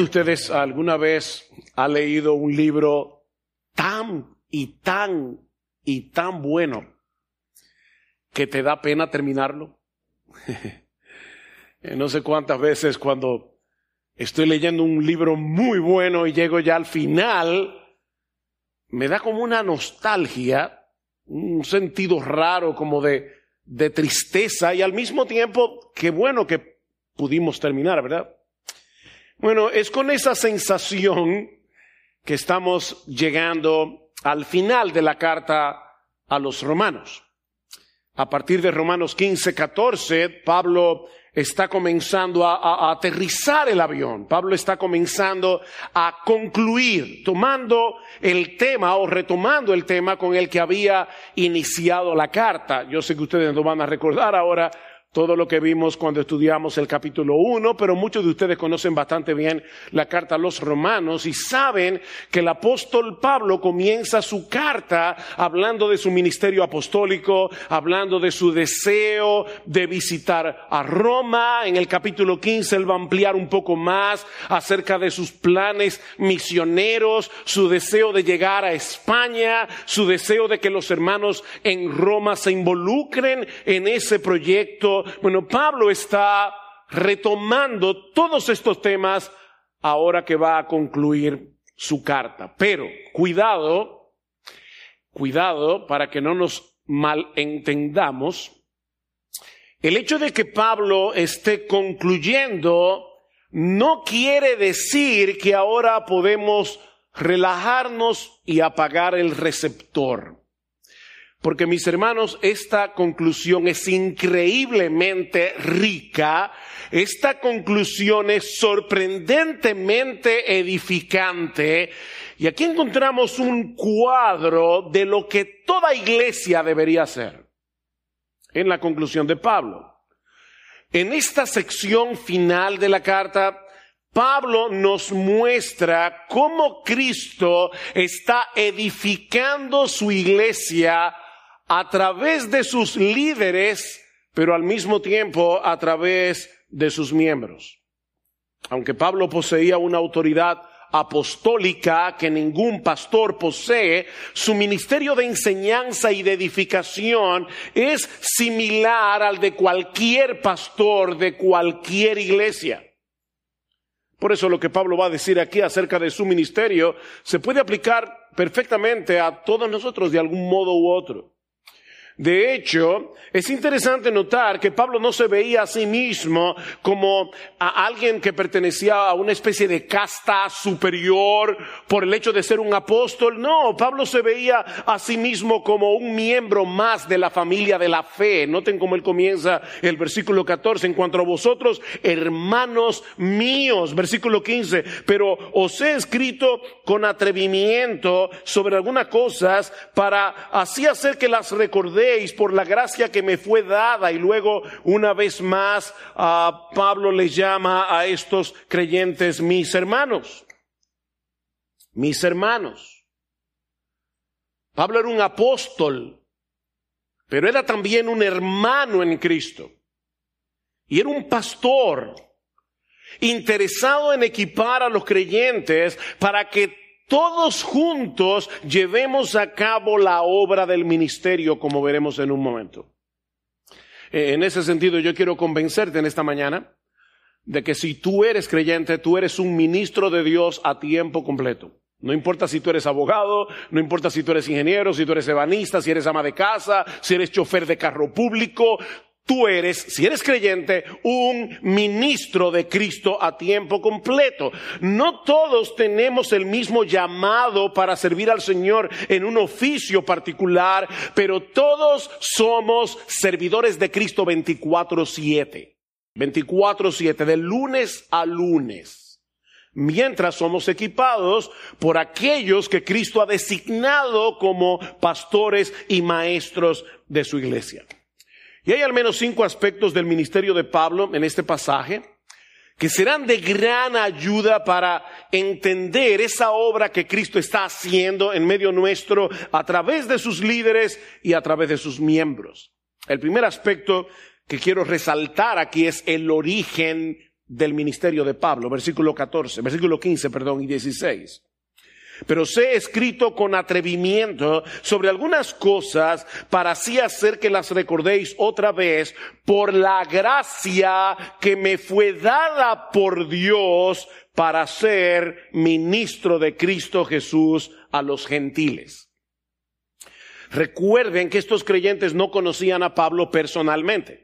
de ustedes alguna vez ha leído un libro tan bueno que te da pena terminarlo? No sé cuántas veces cuando estoy leyendo un libro muy bueno y llego ya al final, me da como una nostalgia, un sentido raro como de tristeza y al mismo tiempo, qué bueno que pudimos terminar, ¿verdad? Bueno, es con esa sensación que estamos llegando al final de la carta a los romanos. A partir de Romanos 15:14, Pablo está comenzando a aterrizar el avión. Pablo está comenzando a concluir, tomando el tema o retomando el tema con el que había iniciado la carta. Yo sé que ustedes no van a recordar ahora todo lo que vimos cuando estudiamos el capítulo 1, pero muchos de ustedes conocen bastante bien la carta a los romanos y saben que el apóstol Pablo comienza su carta hablando de su ministerio apostólico, hablando de su deseo de visitar a Roma. En el capítulo 15 él va a ampliar un poco más acerca de sus planes misioneros, su deseo de llegar a España, su deseo de que los hermanos en Roma se involucren en ese proyecto. Bueno, Pablo está retomando todos estos temas ahora que va a concluir su carta. Pero cuidado para que no nos malentendamos. El hecho de que Pablo esté concluyendo no quiere decir que ahora podemos relajarnos y apagar el receptor. Porque, mis hermanos, esta conclusión es increíblemente rica. Esta conclusión es sorprendentemente edificante. Y aquí encontramos un cuadro de lo que toda iglesia debería hacer. En la conclusión de Pablo. En esta sección final de la carta, Pablo nos muestra cómo Cristo está edificando su iglesia a través de sus líderes, pero al mismo tiempo a través de sus miembros. Aunque Pablo poseía una autoridad apostólica que ningún pastor posee, su ministerio de enseñanza y de edificación es similar al de cualquier pastor de cualquier iglesia. Por eso lo que Pablo va a decir aquí acerca de su ministerio se puede aplicar perfectamente a todos nosotros de algún modo u otro. De hecho, es interesante notar que Pablo no se veía a sí mismo como a alguien que pertenecía a una especie de casta superior por el hecho de ser un apóstol. No, Pablo se veía a sí mismo como un miembro más de la familia de la fe. Noten cómo él comienza el versículo 14. En cuanto a vosotros, hermanos míos, versículo 15. Pero os he escrito con atrevimiento sobre algunas cosas para así hacer que las recordéis por la gracia que me fue dada. Y luego una vez más Pablo les llama a estos creyentes mis hermanos. Mis hermanos. Pablo era un apóstol, pero era también un hermano en Cristo. Y era un pastor interesado en equipar a los creyentes para que todos juntos llevemos a cabo la obra del ministerio, como veremos en un momento. En ese sentido, yo quiero convencerte en esta mañana de que si tú eres creyente, tú eres un ministro de Dios a tiempo completo. No importa si tú eres abogado, no importa si tú eres ingeniero, si tú eres ebanista, si eres ama de casa, si eres chofer de carro público. Tú eres, si eres creyente, un ministro de Cristo a tiempo completo. No todos tenemos el mismo llamado para servir al Señor en un oficio particular, pero todos somos servidores de Cristo 24/7. 24/7, de lunes a lunes. Mientras somos equipados por aquellos que Cristo ha designado como pastores y maestros de su iglesia. Y hay al menos 5 aspectos del ministerio de Pablo en este pasaje que serán de gran ayuda para entender esa obra que Cristo está haciendo en medio nuestro a través de sus líderes y a través de sus miembros. El primer aspecto que quiero resaltar aquí es el origen del ministerio de Pablo, versículo 15, y 16. Pero os he escrito con atrevimiento sobre algunas cosas para así hacer que las recordéis otra vez por la gracia que me fue dada por Dios para ser ministro de Cristo Jesús a los gentiles. Recuerden que estos creyentes no conocían a Pablo personalmente.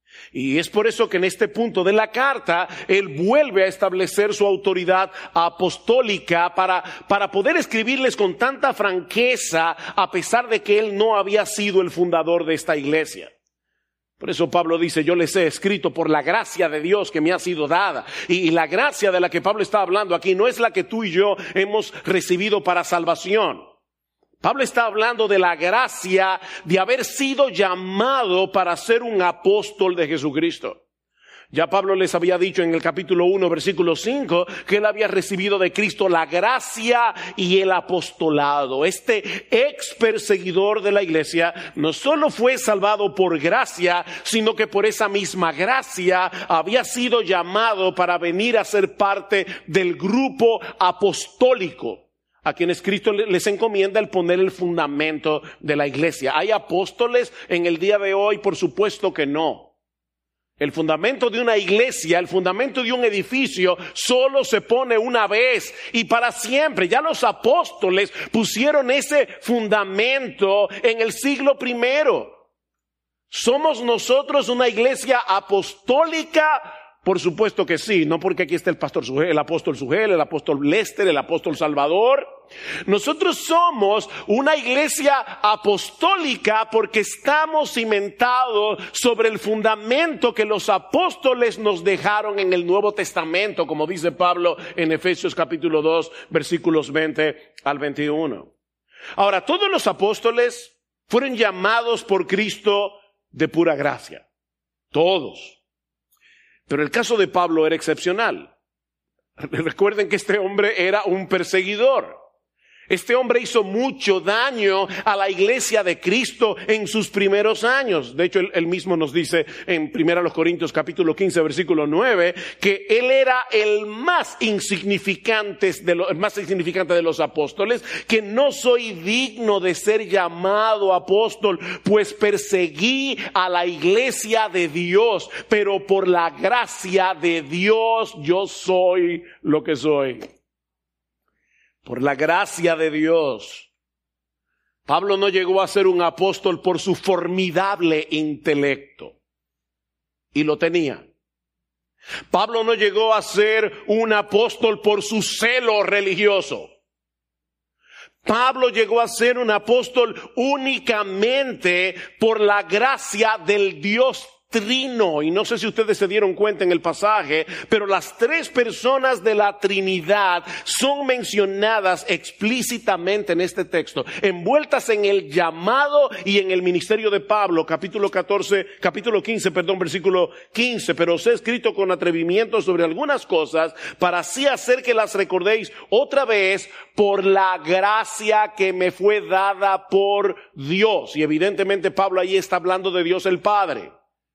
Y es por eso que en este punto de la carta, él vuelve a establecer su autoridad apostólica para poder escribirles con tanta franqueza, a pesar de que él no había sido el fundador de esta iglesia. Por eso Pablo dice, yo les he escrito por la gracia de Dios que me ha sido dada. Y la gracia de la que Pablo está hablando aquí no es la que tú y yo hemos recibido para salvación. Pablo está hablando de la gracia de haber sido llamado para ser un apóstol de Jesucristo. Ya Pablo les había dicho en el capítulo 1, versículo 5, que él había recibido de Cristo la gracia y el apostolado. Este ex perseguidor de la iglesia no solo fue salvado por gracia, sino que por esa misma gracia había sido llamado para venir a ser parte del grupo apostólico, a quienes Cristo les encomienda el poner el fundamento de la iglesia. ¿Hay apóstoles en el día de hoy? Por supuesto que no. El fundamento de una iglesia, el fundamento de un edificio, solo se pone una vez y para siempre. Ya los apóstoles pusieron ese fundamento en el siglo primero. ¿Somos nosotros una iglesia apostólica? Por supuesto que sí, no porque aquí está el apóstol Sugel, el apóstol Lester, el apóstol Salvador. Nosotros somos una iglesia apostólica porque estamos cimentados sobre el fundamento que los apóstoles nos dejaron en el Nuevo Testamento, como dice Pablo en Efesios capítulo 2, versículos 20 al 21. Ahora, todos los apóstoles fueron llamados por Cristo de pura gracia. Todos. Pero el caso de Pablo era excepcional. Recuerden que este hombre era un perseguidor. Este hombre hizo mucho daño a la iglesia de Cristo en sus primeros años. De hecho, él mismo nos dice en 1 Corintios capítulo 15, versículo 9, que él era el más insignificante de los apóstoles, que no soy digno de ser llamado apóstol, pues perseguí a la iglesia de Dios, pero por la gracia de Dios yo soy lo que soy. Por la gracia de Dios. Pablo no llegó a ser un apóstol por su formidable intelecto. Y lo tenía. Pablo no llegó a ser un apóstol por su celo religioso. Pablo llegó a ser un apóstol únicamente por la gracia del Dios Trino. Y no sé si ustedes se dieron cuenta en el pasaje, pero las tres personas de la Trinidad son mencionadas explícitamente en este texto, envueltas en el llamado y en el ministerio de Pablo, capítulo 15, versículo 15. Pero os he escrito con atrevimiento sobre algunas cosas para así hacer que las recordéis otra vez por la gracia que me fue dada por Dios. Y evidentemente Pablo ahí está hablando de Dios el Padre.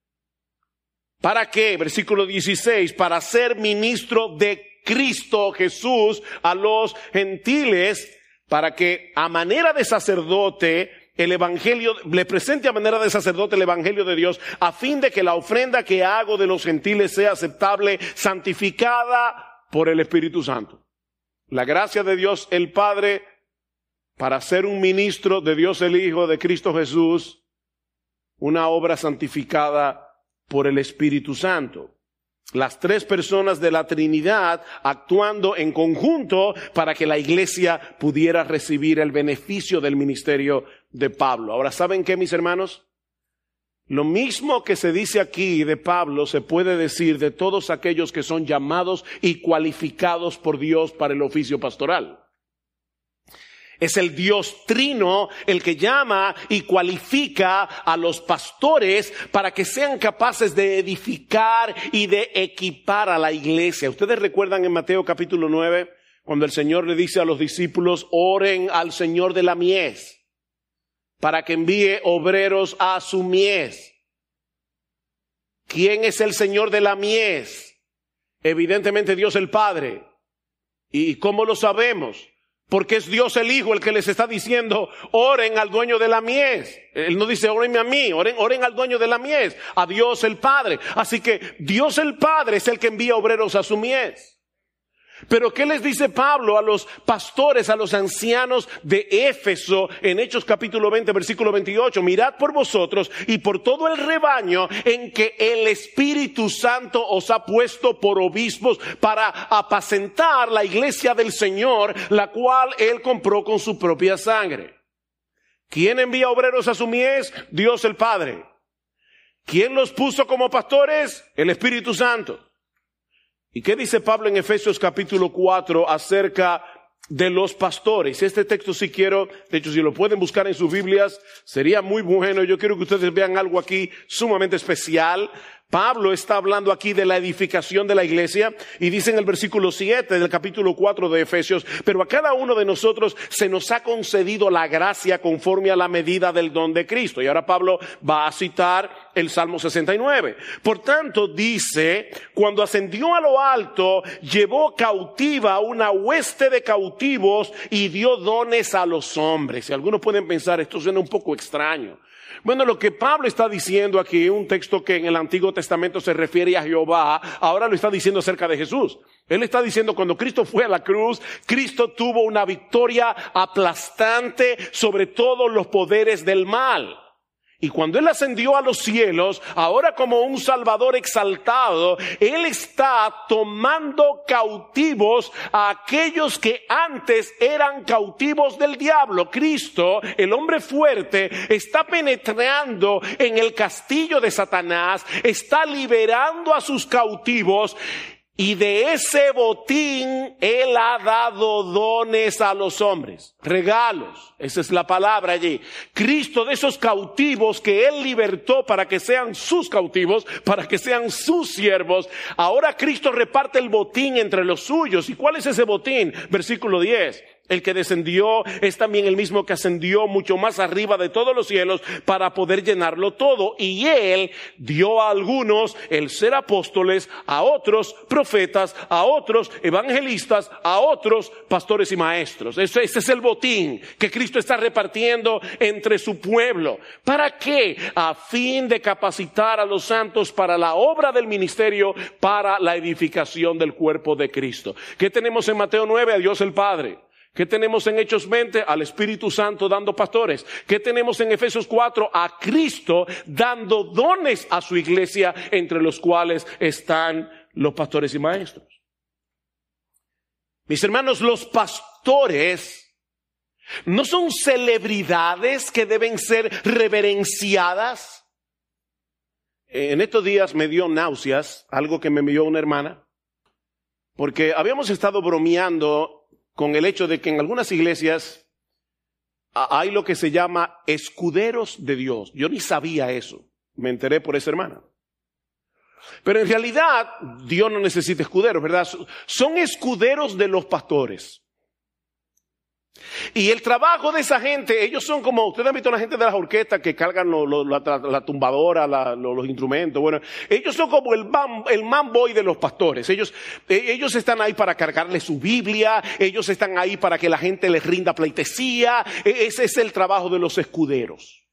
¿Para qué? Versículo 16, para ser ministro de Cristo Jesús a los gentiles, para que a manera de sacerdote el evangelio, le presente a manera de sacerdote el evangelio de Dios, a fin de que la ofrenda que hago de los gentiles sea aceptable, santificada por el Espíritu Santo. La gracia de Dios el Padre para ser un ministro de Dios el Hijo, de Cristo Jesús, una obra santificada por el Espíritu Santo. Las tres personas de la Trinidad actuando en conjunto para que la iglesia pudiera recibir el beneficio del ministerio de Pablo. Ahora, ¿saben qué, mis hermanos? Lo mismo que se dice aquí de Pablo se puede decir de todos aquellos que son llamados y cualificados por Dios para el oficio pastoral. Es el Dios Trino el que llama y cualifica a los pastores para que sean capaces de edificar y de equipar a la iglesia. Ustedes recuerdan en Mateo capítulo 9, cuando el Señor le dice a los discípulos, oren al Señor de la mies para que envíe obreros a su mies. ¿Quién es el Señor de la mies? Evidentemente Dios el Padre. ¿Y cómo lo sabemos? Porque es Dios el Hijo el que les está diciendo, oren al dueño de la mies. Él no dice, órenme a mí, oren al dueño de la mies, a Dios el Padre. Así que Dios el Padre es el que envía obreros a su mies. Pero ¿qué les dice Pablo a los pastores, a los ancianos de Éfeso en Hechos capítulo 20, versículo 28? Mirad por vosotros y por todo el rebaño en que el Espíritu Santo os ha puesto por obispos para apacentar la iglesia del Señor, la cual Él compró con su propia sangre. ¿Quién envía obreros a su mies? Dios el Padre. ¿Quién los puso como pastores? El Espíritu Santo. ¿Y qué dice Pablo en Efesios capítulo 4 acerca de los pastores? Este texto sí quiero, de hecho si lo pueden buscar en sus Biblias, sería muy bueno. Yo quiero que ustedes vean algo aquí sumamente especial. Pablo está hablando aquí de la edificación de la iglesia y dice en el versículo 7 del capítulo 4 de Efesios, pero a cada uno de nosotros se nos ha concedido la gracia conforme a la medida del don de Cristo. Y ahora Pablo va a citar el Salmo 69. Por tanto dice, cuando ascendió a lo alto, llevó cautiva una hueste de cautivos y dio dones a los hombres. Y algunos pueden pensar, esto suena un poco extraño. Bueno, lo que Pablo está diciendo aquí, un texto que en el Antiguo Testamento se refiere a Jehová, ahora lo está diciendo acerca de Jesús. Él está diciendo cuando Cristo fue a la cruz, Cristo tuvo una victoria aplastante sobre todos los poderes del mal. Y cuando Él ascendió a los cielos, ahora como un Salvador exaltado, Él está tomando cautivos a aquellos que antes eran cautivos del diablo. Cristo, el hombre fuerte, está penetrando en el castillo de Satanás, está liberando a sus cautivos. Y de ese botín Él ha dado dones a los hombres, regalos, esa es la palabra allí. Cristo de esos cautivos que Él libertó para que sean sus cautivos, para que sean sus siervos, ahora Cristo reparte el botín entre los suyos. ¿Y cuál es ese botín? Versículo 10. El que descendió es también el mismo que ascendió mucho más arriba de todos los cielos para poder llenarlo todo. Y Él dio a algunos el ser apóstoles, a otros profetas, a otros evangelistas, a otros pastores y maestros. Ese es el botín que Cristo está repartiendo entre su pueblo. ¿Para qué? A fin de capacitar a los santos para la obra del ministerio, para la edificación del cuerpo de Cristo. ¿Qué tenemos en Mateo 9? A Dios el Padre. ¿Qué tenemos en Hechos 20? Al Espíritu Santo dando pastores. ¿Qué tenemos en Efesios 4? A Cristo dando dones a su iglesia, entre los cuales están los pastores y maestros. Mis hermanos, los pastores no son celebridades que deben ser reverenciadas. En estos días me dio náuseas, algo que me envió una hermana, porque habíamos estado bromeando con el hecho de que en algunas iglesias hay lo que se llama escuderos de Dios. Yo ni sabía eso, me enteré por esa hermana. Pero en realidad Dios no necesita escuderos, ¿verdad? Son escuderos de los pastores. Y el trabajo de esa gente, ellos son como, ustedes han visto a la gente de las orquestas que cargan la tumbadora, los instrumentos. Bueno, ellos son como el manboy de los pastores. Ellos están ahí para cargarle su Biblia, ellos están ahí para que la gente les rinda pleitesía. Ese es el trabajo de los escuderos.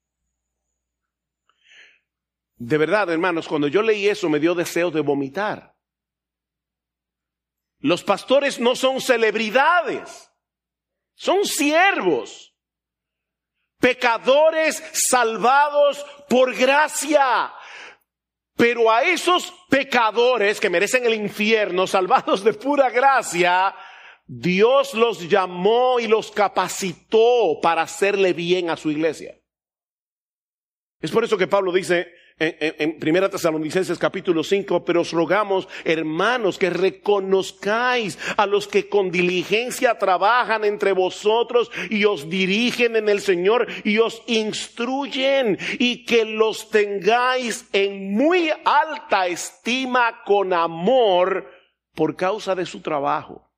De verdad, hermanos, cuando yo leí eso me dio deseos de vomitar. Los pastores no son celebridades. Son siervos, pecadores salvados por gracia. Pero a esos pecadores que merecen el infierno, salvados de pura gracia, Dios los llamó y los capacitó para hacerle bien a su iglesia. Es por eso que Pablo dice en 1 Tesalonicenses capítulo 5, pero os rogamos, hermanos, que reconozcáis a los que con diligencia trabajan entre vosotros y os dirigen en el Señor y os instruyen, y que los tengáis en muy alta estima con amor por causa de su trabajo.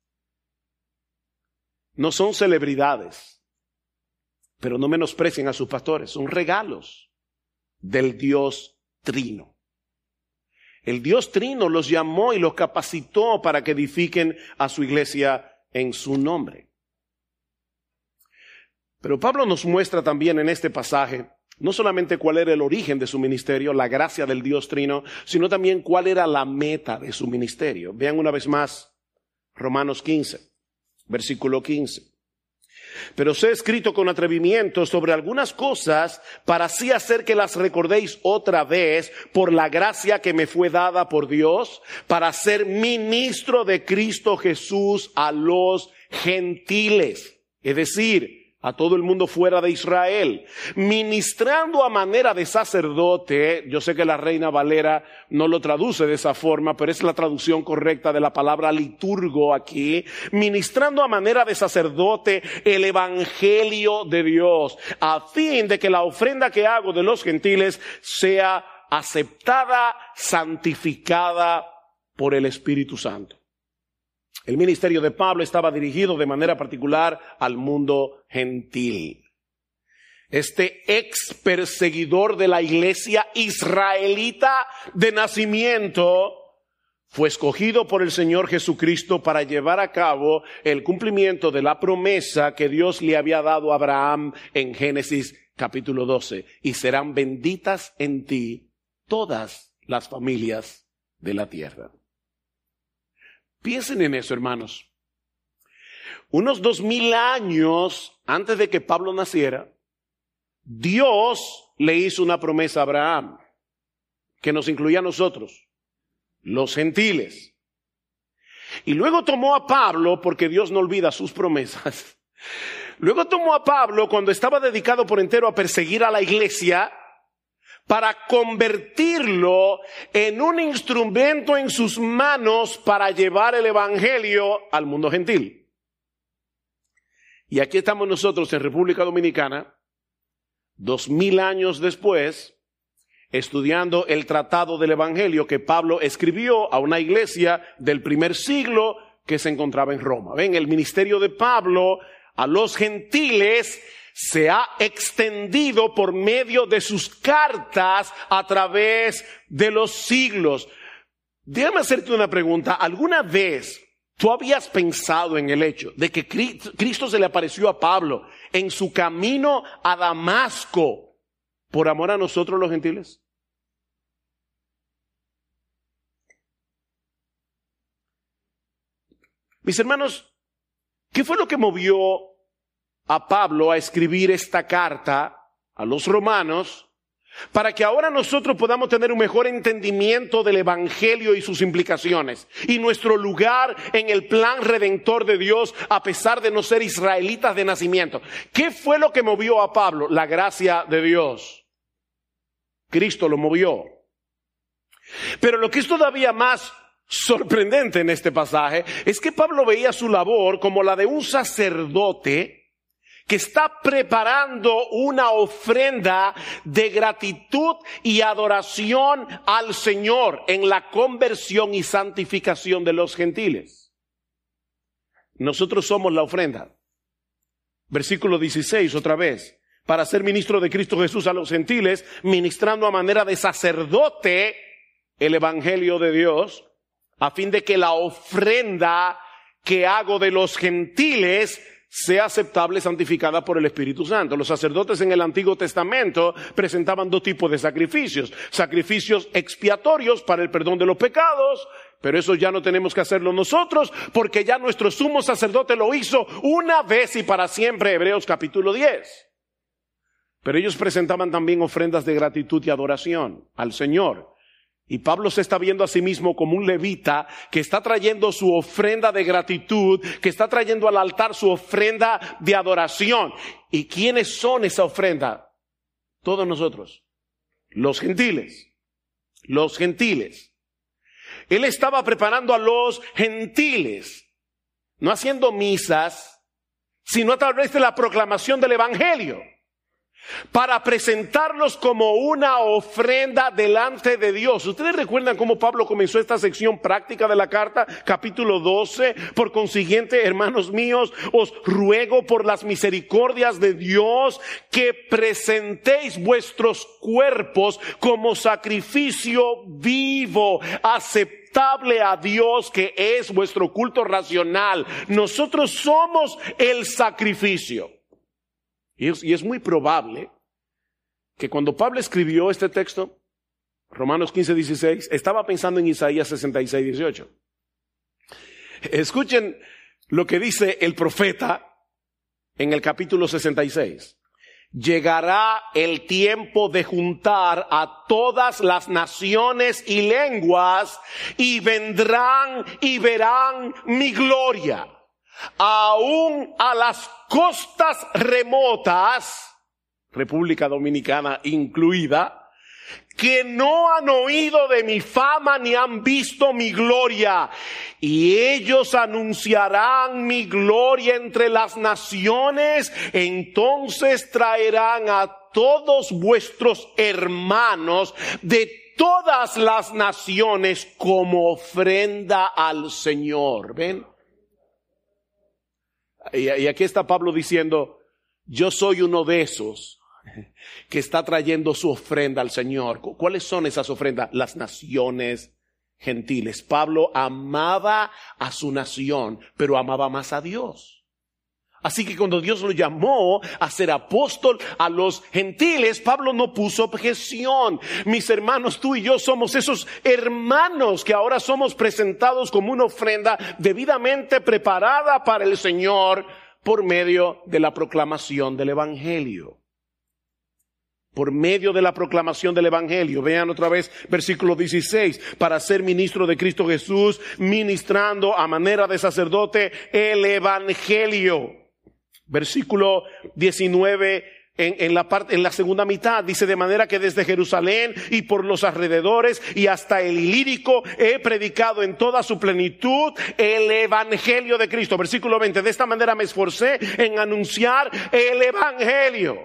No son celebridades, pero no menosprecien a sus pastores, son regalos del Dios Trino. el Dios Trino los llamó y los capacitó para que edifiquen a su iglesia en su nombre. Pero Pablo nos muestra también en este pasaje no solamente cuál era el origen de su ministerio, la gracia del Dios Trino, sino también cuál era la meta de su ministerio. Vean una vez más Romanos 15, versículo 15. Pero os he escrito con atrevimiento sobre algunas cosas para así hacer que las recordéis otra vez por la gracia que me fue dada por Dios para ser ministro de Cristo Jesús a los gentiles, es decir, a todo el mundo fuera de Israel, ministrando a manera de sacerdote. Yo sé que la Reina Valera no lo traduce de esa forma, pero es la traducción correcta de la palabra liturgo aquí, ministrando a manera de sacerdote el evangelio de Dios, a fin de que la ofrenda que hago de los gentiles sea aceptada, santificada por el Espíritu Santo. El ministerio de Pablo estaba dirigido de manera particular al mundo gentil. Este ex perseguidor de la iglesia israelita de nacimiento fue escogido por el Señor Jesucristo para llevar a cabo el cumplimiento de la promesa que Dios le había dado a Abraham en Génesis capítulo 12. Y serán benditas en ti todas las familias de la tierra. Piensen en eso, hermanos. Unos 2000 años antes de que Pablo naciera, Dios le hizo una promesa a Abraham, que nos incluía a nosotros, los gentiles. Y luego tomó a Pablo, porque Dios no olvida sus promesas. Luego tomó a Pablo cuando estaba dedicado por entero a perseguir a la iglesia, para convertirlo en un instrumento en sus manos para llevar el evangelio al mundo gentil. Y aquí estamos nosotros en República Dominicana, 2000 años después, estudiando el tratado del evangelio que Pablo escribió a una iglesia del primer siglo que se encontraba en Roma. Ven, el ministerio de Pablo a los gentiles se ha extendido por medio de sus cartas a través de los siglos. Déjame hacerte una pregunta. ¿Alguna vez tú habías pensado en el hecho de que Cristo se le apareció a Pablo en su camino a Damasco por amor a nosotros los gentiles? Mis hermanos, ¿qué fue lo que movió a Pablo a escribir esta carta a los romanos para que ahora nosotros podamos tener un mejor entendimiento del evangelio y sus implicaciones y nuestro lugar en el plan redentor de Dios a pesar de no ser israelitas de nacimiento? ¿Qué fue lo que movió a Pablo? La gracia de Dios. Cristo lo movió. Pero lo que es todavía más sorprendente en este pasaje es que Pablo veía su labor como la de un sacerdote que está preparando una ofrenda de gratitud y adoración al Señor en la conversión y santificación de los gentiles. Nosotros somos la ofrenda. Versículo 16 otra vez. Para ser ministro de Cristo Jesús a los gentiles, ministrando a manera de sacerdote el evangelio de Dios, a fin de que la ofrenda que hago de los gentiles sea aceptable, santificada por el Espíritu Santo. Los sacerdotes en el Antiguo Testamento presentaban dos tipos de sacrificios. Sacrificios expiatorios para el perdón de los pecados, pero eso ya no tenemos que hacerlo nosotros, porque ya nuestro sumo sacerdote lo hizo una vez y para siempre, Hebreos capítulo 10. Pero ellos presentaban también ofrendas de gratitud y adoración al Señor. Y Pablo se está viendo a sí mismo como un levita que está trayendo su ofrenda de gratitud, que está trayendo al altar su ofrenda de adoración. ¿Y quiénes son esa ofrenda? Todos nosotros. Los gentiles. Los gentiles. Él estaba preparando a los gentiles, no haciendo misas, sino a través de la proclamación del evangelio. para presentarlos como una ofrenda delante de Dios. ¿Ustedes recuerdan cómo Pablo comenzó esta sección práctica de la carta? Capítulo 12. Por consiguiente, hermanos míos, os ruego por las misericordias de Dios que presentéis vuestros cuerpos como sacrificio vivo, aceptable a Dios, que es vuestro culto racional. Nosotros somos el sacrificio. Y es muy probable que cuando Pablo escribió este texto, Romanos 15:16, estaba pensando en Isaías 66:18. Escuchen lo que dice el profeta en el capítulo 66. Llegará el tiempo de juntar a todas las naciones y lenguas, y vendrán y verán mi gloria. Aún a las costas remotas, República Dominicana incluida, que no han oído de mi fama ni han visto mi gloria. Y ellos anunciarán mi gloria entre las naciones. Entonces traerán a todos vuestros hermanos de todas las naciones como ofrenda al Señor. ¿Ven? Y aquí está Pablo diciendo, yo soy uno de esos que está trayendo su ofrenda al Señor. ¿Cuáles son esas ofrendas? Las naciones gentiles. Pablo amaba a su nación, pero amaba más a Dios. Así que cuando Dios lo llamó a ser apóstol a los gentiles, Pablo no puso objeción. Mis hermanos, tú y yo somos esos hermanos que ahora somos presentados como una ofrenda debidamente preparada para el Señor por medio de la proclamación del Evangelio. Por medio de la proclamación del Evangelio. Vean otra vez versículo 16. Para ser ministro de Cristo Jesús, ministrando a manera de sacerdote el Evangelio. Versículo 19, en la segunda mitad, dice: de manera que desde Jerusalén y por los alrededores y hasta el Ilírico he predicado en toda su plenitud el Evangelio de Cristo. Versículo 20, de esta manera me esforcé en anunciar el Evangelio.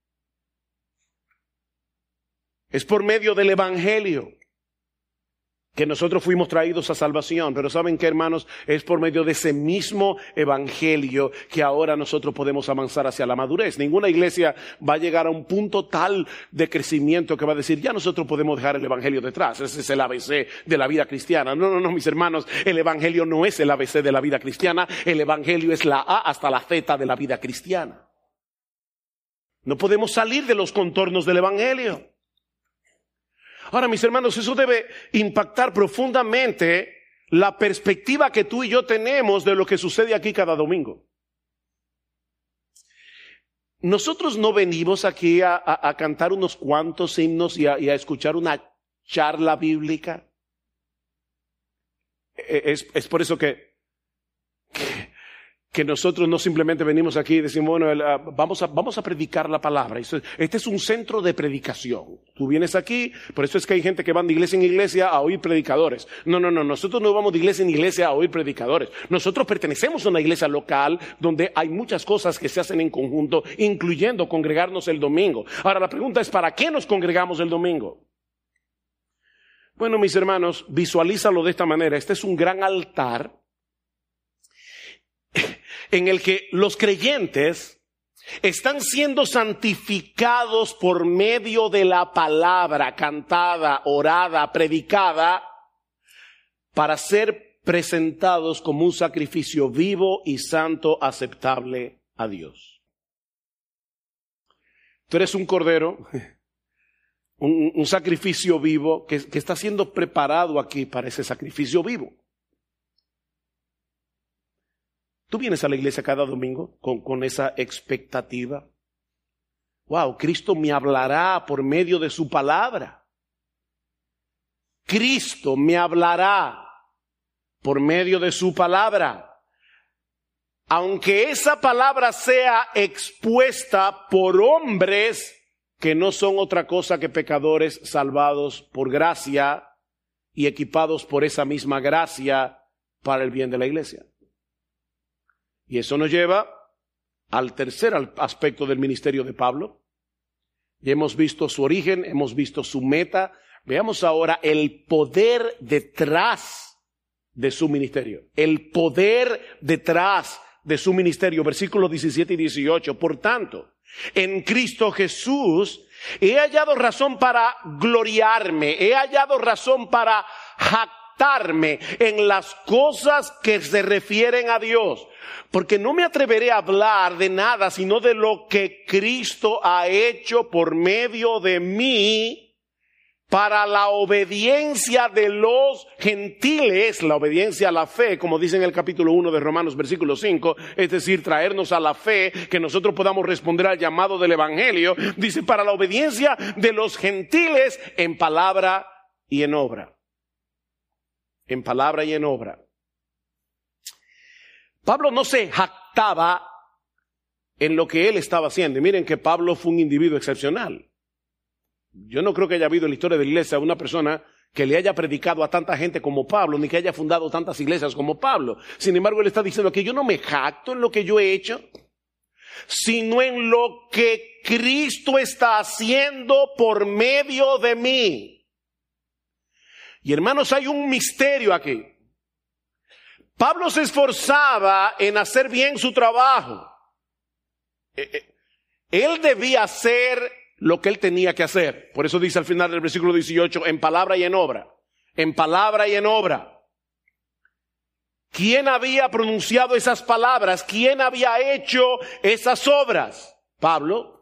Es por medio del Evangelio que nosotros fuimos traídos a salvación. Pero ¿saben qué, hermanos? Es por medio de ese mismo Evangelio que ahora nosotros podemos avanzar hacia la madurez. Ninguna iglesia va a llegar a un punto tal de crecimiento que va a decir, ya nosotros podemos dejar el Evangelio detrás. Ese es el ABC de la vida cristiana. No, mis hermanos. El Evangelio no es el ABC de la vida cristiana. El Evangelio es la A hasta la Z de la vida cristiana. No podemos salir de los contornos del Evangelio. Ahora, mis hermanos, eso debe impactar profundamente la perspectiva que tú y yo tenemos de lo que sucede aquí cada domingo. Nosotros no venimos aquí a cantar unos cuantos himnos y a escuchar una charla bíblica. Es por eso que nosotros no simplemente venimos aquí y decimos, bueno, vamos a predicar la palabra. Este es un centro de predicación. Tú vienes aquí, por eso es que hay gente que van de iglesia en iglesia a oír predicadores. No, nosotros no vamos de iglesia en iglesia a oír predicadores. Nosotros pertenecemos a una iglesia local donde hay muchas cosas que se hacen en conjunto, incluyendo congregarnos el domingo. Ahora la pregunta es, ¿para qué nos congregamos el domingo? Bueno, mis hermanos, visualízalo de esta manera. Este es un gran altar en el que los creyentes están siendo santificados por medio de la palabra cantada, orada, predicada, para ser presentados como un sacrificio vivo y santo, aceptable a Dios. Tú eres un cordero, un sacrificio vivo que está siendo preparado aquí para ese sacrificio vivo. Tú vienes a la iglesia cada domingo con esa expectativa. Wow, Cristo me hablará por medio de su palabra. Cristo me hablará por medio de su palabra. Aunque esa palabra sea expuesta por hombres que no son otra cosa que pecadores salvados por gracia y equipados por esa misma gracia para el bien de la iglesia. Y eso nos lleva al tercer aspecto del ministerio de Pablo, Ya hemos visto su origen, hemos visto su meta. Veamos ahora el poder detrás de su ministerio. El poder detrás de su ministerio. Versículos 17 y 18. Por tanto, en Cristo Jesús he hallado razón para gloriarme. He hallado razón para jactarme en las cosas que se refieren a Dios. Porque no me atreveré a hablar de nada sino de lo que Cristo ha hecho por medio de mí para la obediencia de los gentiles, la obediencia a la fe, como dice en el capítulo 1 de Romanos, versículo 5, es decir, traernos a la fe, que nosotros podamos responder al llamado del Evangelio. Dice, para la obediencia de los gentiles en palabra y en obra. En palabra y en obra. Pablo no se jactaba en lo que él estaba haciendo. Y miren que Pablo fue un individuo excepcional. Yo no creo que haya habido en la historia de la iglesia una persona que le haya predicado a tanta gente como Pablo, ni que haya fundado tantas iglesias como Pablo. Sin embargo, él está diciendo que yo no me jacto en lo que yo he hecho, sino en lo que Cristo está haciendo por medio de mí. Y hermanos, hay un misterio aquí. Pablo se esforzaba en hacer bien su trabajo. Él debía hacer lo que él tenía que hacer. Por eso dice al final del versículo 18, en palabra y en obra. En palabra y en obra. ¿Quién había pronunciado esas palabras? ¿Quién había hecho esas obras? Pablo.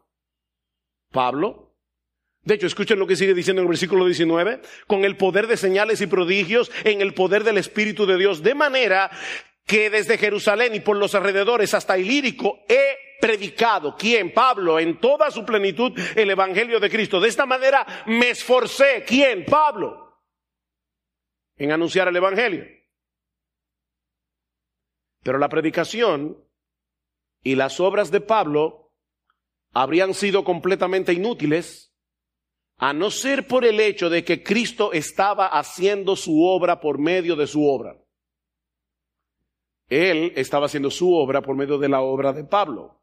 De hecho, escuchen lo que sigue diciendo en el versículo 19. Con el poder de señales y prodigios, en el poder del Espíritu de Dios, de manera que desde Jerusalén y por los alrededores hasta Ilírico he predicado. ¿Quién? Pablo, en toda su plenitud el Evangelio de Cristo. De esta manera me esforcé. ¿Quién? Pablo. En anunciar el Evangelio. Pero la predicación y las obras de Pablo habrían sido completamente inútiles a no ser por el hecho de que Cristo estaba haciendo su obra por medio de su obra. Él estaba haciendo su obra por medio de la obra de Pablo.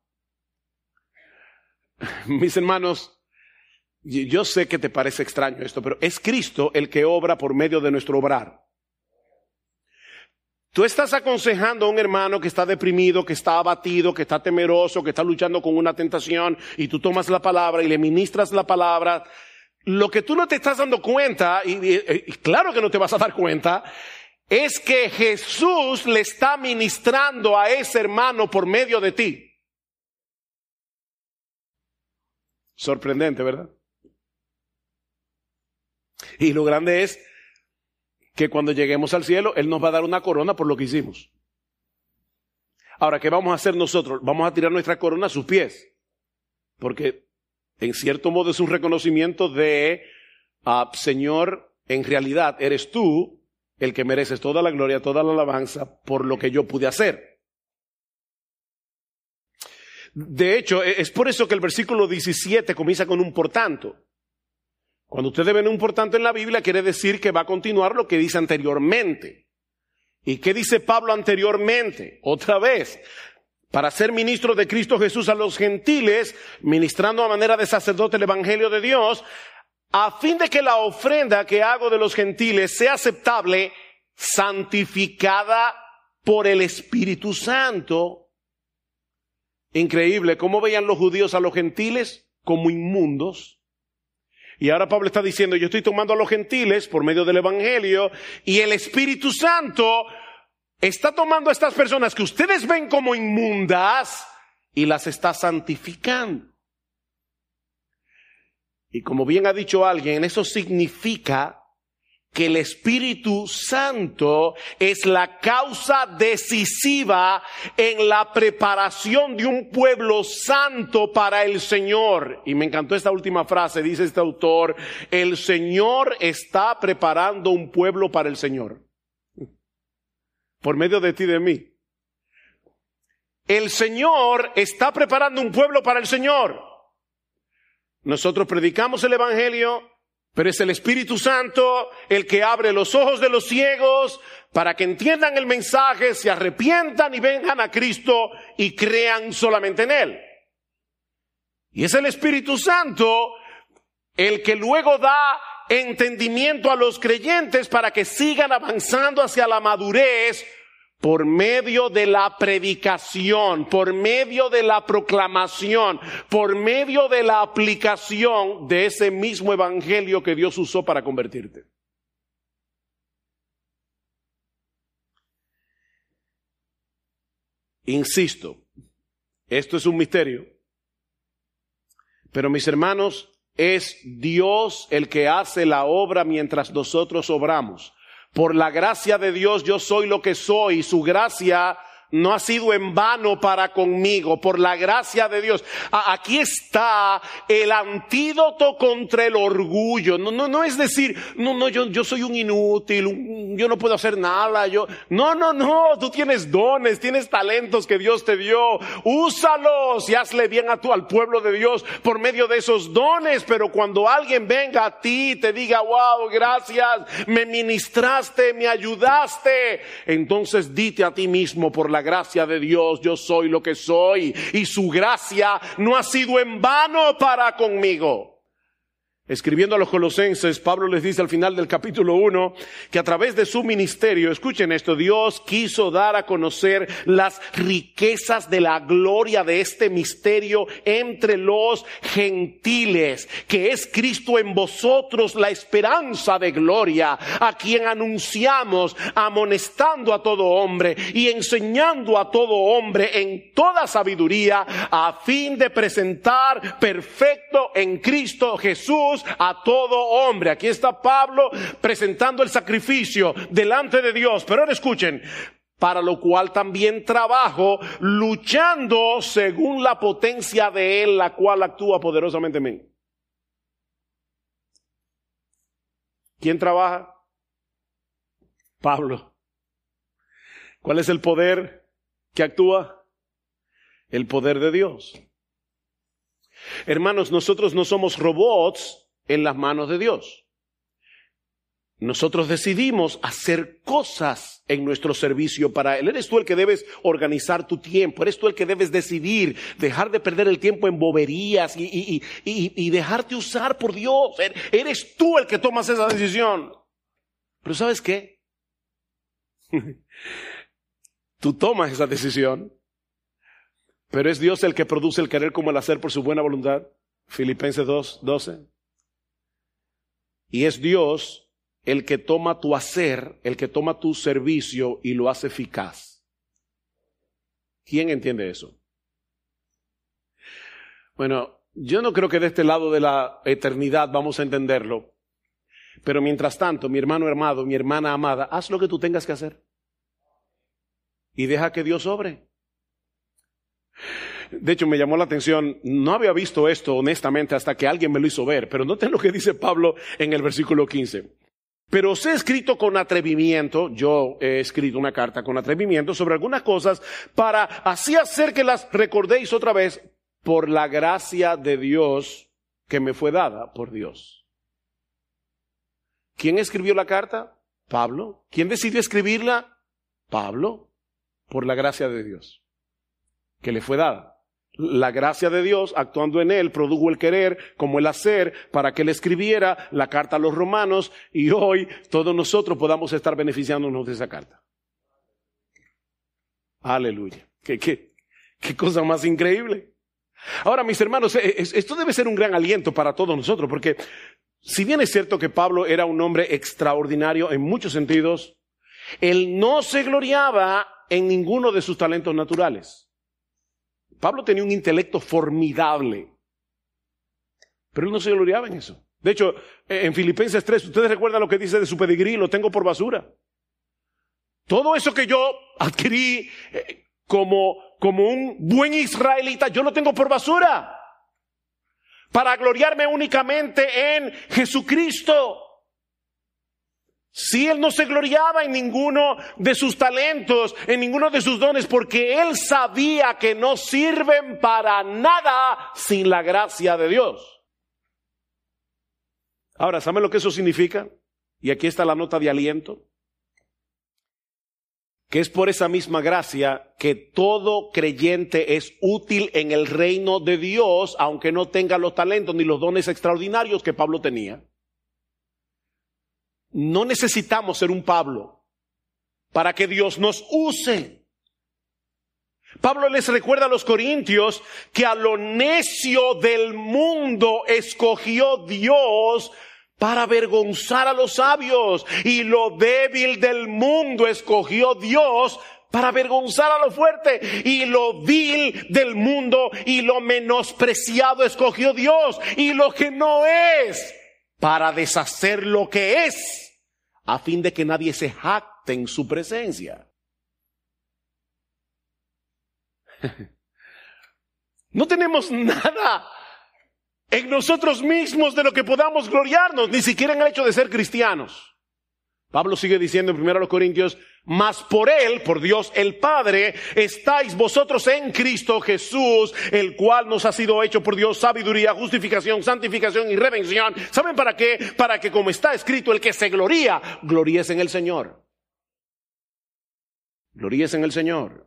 Mis hermanos, yo sé que te parece extraño esto, pero es Cristo el que obra por medio de nuestro obrar. Tú estás aconsejando a un hermano que está deprimido, que está abatido, que está temeroso, que está luchando con una tentación, y tú tomas la palabra y le ministras la palabra. Lo que tú no te estás dando cuenta, y claro que no te vas a dar cuenta, es que Jesús le está ministrando a ese hermano por medio de ti. Sorprendente, ¿verdad? Y lo grande es que cuando lleguemos al cielo, Él nos va a dar una corona por lo que hicimos. Ahora, ¿qué vamos a hacer nosotros? Vamos a tirar nuestra corona a sus pies. Porque en cierto modo es un reconocimiento de, Señor, en realidad eres tú el que mereces toda la gloria, toda la alabanza por lo que yo pude hacer. De hecho, es por eso que el versículo 17 comienza con un por tanto. Cuando ustedes ven un por tanto en la Biblia, quiere decir que va a continuar lo que dice anteriormente. ¿Y qué dice Pablo anteriormente? Otra vez, para ser ministro de Cristo Jesús a los gentiles, ministrando a manera de sacerdote el Evangelio de Dios, a fin de que la ofrenda que hago de los gentiles sea aceptable, santificada por el Espíritu Santo. Increíble, ¿cómo veían los judíos a los gentiles? Como inmundos. Y ahora Pablo está diciendo, yo estoy tomando a los gentiles por medio del Evangelio, y el Espíritu Santo está tomando a estas personas que ustedes ven como inmundas y las está santificando. Y como bien ha dicho alguien, eso significa que el Espíritu Santo es la causa decisiva en la preparación de un pueblo santo para el Señor. Y me encantó esta última frase, dice este autor, el Señor está preparando un pueblo para el Señor. Por medio de ti y de mí. El Señor está preparando un pueblo para el Señor. Nosotros predicamos el Evangelio, pero es el Espíritu Santo el que abre los ojos de los ciegos para que entiendan el mensaje, se arrepientan y vengan a Cristo y crean solamente en Él. Y es el Espíritu Santo el que luego da entendimiento a los creyentes para que sigan avanzando hacia la madurez por medio de la predicación, por medio de la proclamación, por medio de la aplicación de ese mismo evangelio que Dios usó para convertirte. Insisto, esto es un misterio, pero mis hermanos, es Dios el que hace la obra mientras nosotros obramos. Por la gracia de Dios yo soy lo que soy, y su gracia no ha sido en vano para conmigo, por la gracia de Dios. Aquí está el antídoto contra el orgullo. No es decir, yo soy un inútil, yo no puedo hacer nada. No, tú tienes dones, tienes talentos que Dios te dio. Úsalos y hazle bien al pueblo de Dios por medio de esos dones. Pero cuando alguien venga a ti y te diga, wow, gracias, me ministraste, me ayudaste, entonces dite a ti mismo, por la gracia de Dios, yo soy lo que soy, y su gracia no ha sido en vano para conmigo. Escribiendo a los Colosenses, Pablo les dice al final del capítulo 1 que a través de su ministerio, escuchen esto, Dios quiso dar a conocer las riquezas de la gloria de este misterio entre los gentiles, que es Cristo en vosotros, la esperanza de gloria, a quien anunciamos, amonestando a todo hombre y enseñando a todo hombre en toda sabiduría, a fin de presentar perfecto en Cristo Jesús a todo hombre. Aquí está Pablo presentando el sacrificio delante de Dios. Pero ahora escuchen, para lo cual también trabajo, luchando según la potencia de Él, la cual actúa poderosamente en mí. ¿Quién trabaja? Pablo. ¿Cuál es el poder que actúa? El poder de Dios. Hermanos, nosotros no somos robots en las manos de Dios. Nosotros decidimos hacer cosas en nuestro servicio para Él. Eres tú el que debes organizar tu tiempo. Eres tú el que debes decidir, dejar de perder el tiempo en boberías y dejarte usar por Dios. Eres tú el que tomas esa decisión. Pero ¿sabes qué? Tú tomas esa decisión, pero es Dios el que produce el querer como el hacer por su buena voluntad. Filipenses 2:12. Y es Dios el que toma tu hacer, el que toma tu servicio y lo hace eficaz. ¿Quién entiende eso? Bueno, yo no creo que de este lado de la eternidad vamos a entenderlo. Pero mientras tanto, mi hermano amado, mi hermana amada, haz lo que tú tengas que hacer. Y deja que Dios obre. De hecho, me llamó la atención, no había visto esto honestamente hasta que alguien me lo hizo ver, pero noten lo que dice Pablo en el versículo 15. Pero os he escrito con atrevimiento, yo he escrito una carta con atrevimiento sobre algunas cosas para así hacer que las recordéis otra vez por la gracia de Dios que me fue dada por Dios. ¿Quién escribió la carta? Pablo. ¿Quién decidió escribirla? Pablo. Por la gracia de Dios que le fue dada. La gracia de Dios actuando en él produjo el querer como el hacer para que él escribiera la carta a los romanos y hoy todos nosotros podamos estar beneficiándonos de esa carta. Aleluya. Qué cosa más increíble. Ahora, mis hermanos, esto debe ser un gran aliento para todos nosotros, porque si bien es cierto que Pablo era un hombre extraordinario en muchos sentidos, él no se gloriaba en ninguno de sus talentos naturales. Pablo tenía un intelecto formidable, pero él no se gloriaba en eso. De hecho, en Filipenses 3, ustedes recuerdan lo que dice de su pedigrí, lo tengo por basura. Todo eso que yo adquirí como un buen israelita, yo lo tengo por basura, para gloriarme únicamente en Jesucristo. Si él no se gloriaba en ninguno de sus talentos, en ninguno de sus dones, porque él sabía que no sirven para nada sin la gracia de Dios. Ahora, ¿saben lo que eso significa? Y aquí está la nota de aliento. que es por esa misma gracia que todo creyente es útil en el reino de Dios, aunque no tenga los talentos ni los dones extraordinarios que Pablo tenía. No necesitamos ser un Pablo para que Dios nos use. Pablo les recuerda a los corintios que a lo necio del mundo escogió Dios para avergonzar a los sabios, y lo débil del mundo escogió Dios para avergonzar a lo fuerte, y lo vil del mundo y lo menospreciado escogió Dios, y lo que no es, para deshacer lo que es, a fin de que nadie se jacte en su presencia. No tenemos nada en nosotros mismos de lo que podamos gloriarnos, ni siquiera en el hecho de ser cristianos. Pablo sigue diciendo en 1 Corintios, mas por Él, por Dios el Padre, estáis vosotros en Cristo Jesús, el cual nos ha sido hecho por Dios sabiduría, justificación, santificación y redención. ¿Saben para qué? Para que, como está escrito, el que se gloría, gloríese en el Señor. Gloríese en el Señor.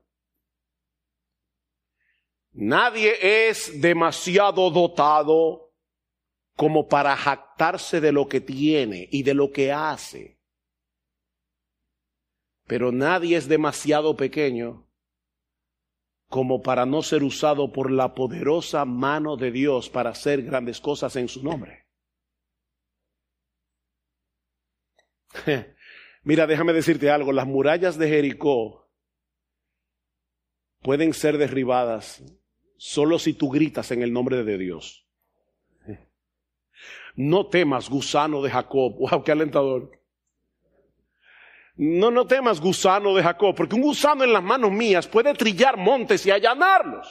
Nadie es demasiado dotado como para jactarse de lo que tiene y de lo que hace. Pero nadie es demasiado pequeño como para no ser usado por la poderosa mano de Dios para hacer grandes cosas en su nombre. Mira, déjame decirte algo. Las murallas de Jericó pueden ser derribadas solo si tú gritas en el nombre de Dios. No temas, gusano de Jacob. ¡Wow, qué alentador! No temas, gusano de Jacob, porque un gusano en las manos mías puede trillar montes y allanarlos.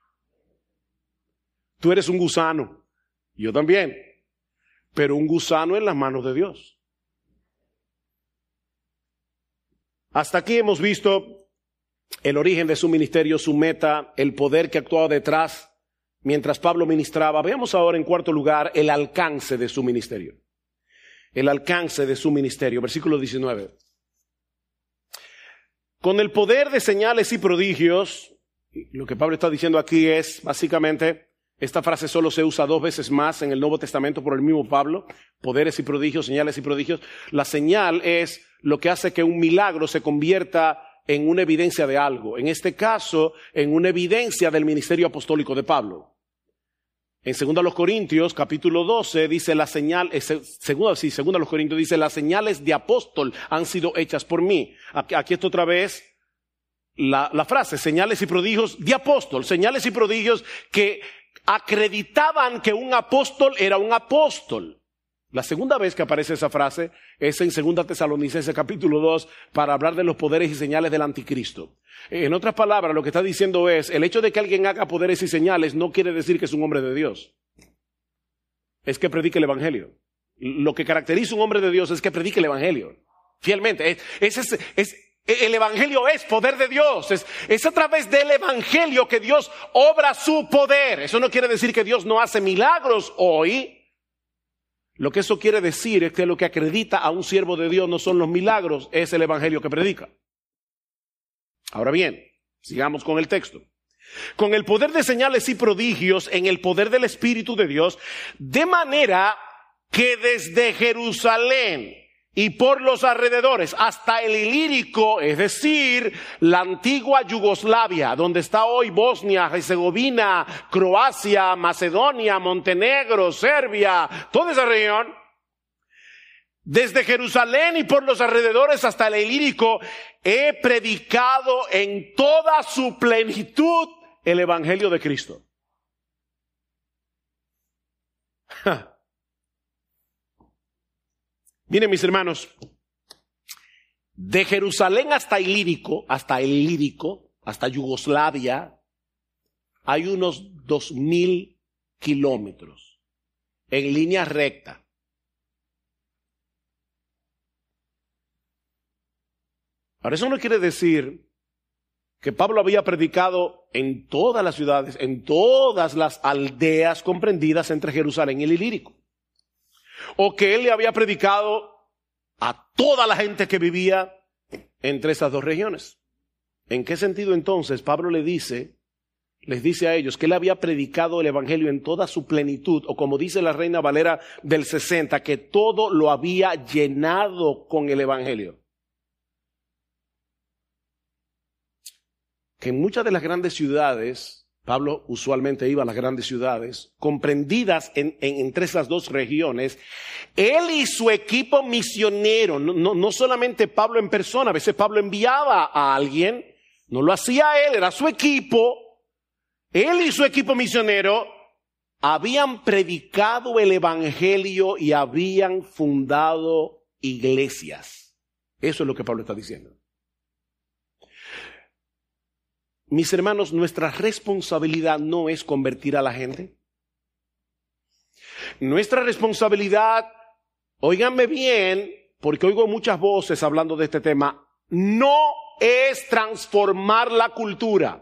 Tú eres un gusano, yo también, pero un gusano en las manos de Dios. Hasta aquí hemos visto el origen de su ministerio, su meta, el poder que actuaba detrás mientras Pablo ministraba. Veamos ahora en cuarto lugar el alcance de su ministerio. El alcance de su ministerio, versículo 19. Con el poder de señales y prodigios, lo que Pablo está diciendo aquí es, básicamente, esta frase solo se usa 2 veces más en el Nuevo Testamento por el mismo Pablo, poderes y prodigios, señales y prodigios. La señal es lo que hace que un milagro se convierta en una evidencia de algo. En este caso, en una evidencia del ministerio apostólico de Pablo. En 2 Corintios, capítulo 12, dice la señal, 2 Corintios dice, las señales de apóstol han sido hechas por mí. Aquí está otra vez la frase, señales y prodigios de apóstol, señales y prodigios que acreditaban que un apóstol era un apóstol. La segunda vez que aparece esa frase es en 2 Tesalonicenses capítulo 2 para hablar de los poderes y señales del anticristo. En otras palabras, lo que está diciendo es, el hecho de que alguien haga poderes y señales no quiere decir que es un hombre de Dios. Es que predique el evangelio. Lo que caracteriza a un hombre de Dios es que predique el evangelio. Fielmente. El evangelio es poder de Dios. Es a través del evangelio que Dios obra su poder. Eso no quiere decir que Dios no hace milagros hoy. Lo que eso quiere decir es que lo que acredita a un siervo de Dios no son los milagros, es el evangelio que predica. Ahora bien, sigamos con el texto. Con el poder de señales y prodigios en el poder del Espíritu de Dios, de manera que desde Jerusalén y por los alrededores hasta el Ilírico, es decir, la antigua Yugoslavia, donde está hoy Bosnia, Herzegovina, Croacia, Macedonia, Montenegro, Serbia, toda esa región, desde Jerusalén y por los alrededores hasta el Ilírico, he predicado en toda su plenitud el evangelio de Cristo. Miren, mis hermanos, de Jerusalén hasta Ilírico, hasta Yugoslavia, hay unos 2,000 kilómetros en línea recta. Ahora, eso no quiere decir que Pablo había predicado en todas las ciudades, en todas las aldeas comprendidas entre Jerusalén y el Ilírico. O que él le había predicado a toda la gente que vivía entre esas dos regiones. ¿En qué sentido entonces Pablo les dice a ellos que él había predicado el evangelio en toda su plenitud, o como dice la Reina Valera del 60, que todo lo había llenado con el evangelio? Que en muchas de las grandes ciudades, Pablo usualmente iba a las grandes ciudades, comprendidas entre esas dos regiones, él y su equipo misionero, no solamente Pablo en persona, a veces Pablo enviaba a alguien, no lo hacía él, era su equipo. Él y su equipo misionero habían predicado el evangelio y habían fundado iglesias. Eso es lo que Pablo está diciendo. Mis hermanos, nuestra responsabilidad no es convertir a la gente. Nuestra responsabilidad, óiganme bien, porque oigo muchas voces hablando de este tema, no es transformar la cultura.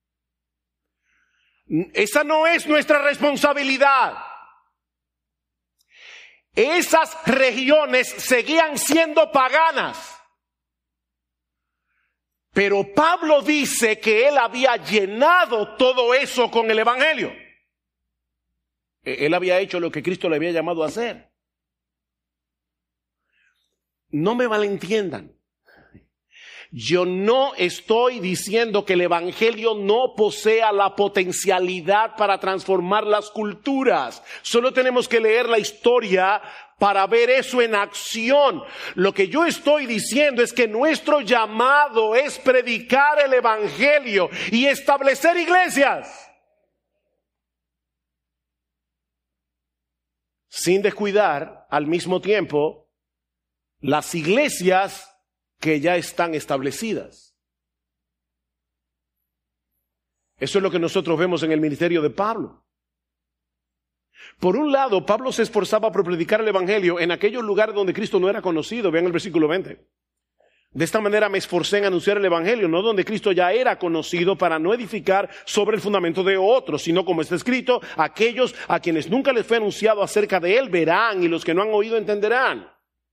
Esa no es nuestra responsabilidad. Esas regiones seguían siendo paganas. Pero Pablo dice que él había llenado todo eso con el evangelio. Él había hecho lo que Cristo le había llamado a hacer. No me malentiendan. Yo no estoy diciendo que el evangelio no posea la potencialidad para transformar las culturas. Solo tenemos que leer la historia para ver eso en acción. Lo que yo estoy diciendo es que nuestro llamado es predicar el evangelio y establecer iglesias. Sin descuidar al mismo tiempo las iglesias que ya están establecidas. Eso es lo que nosotros vemos en el ministerio de Pablo. Por un lado, Pablo se esforzaba por predicar el evangelio en aquellos lugares donde Cristo no era conocido. Vean el versículo 20. De esta manera me esforcé en anunciar el evangelio, no donde Cristo ya era conocido, para no edificar sobre el fundamento de otros, sino como está escrito, aquellos a quienes nunca les fue anunciado acerca de él verán, y los que no han oído entenderán.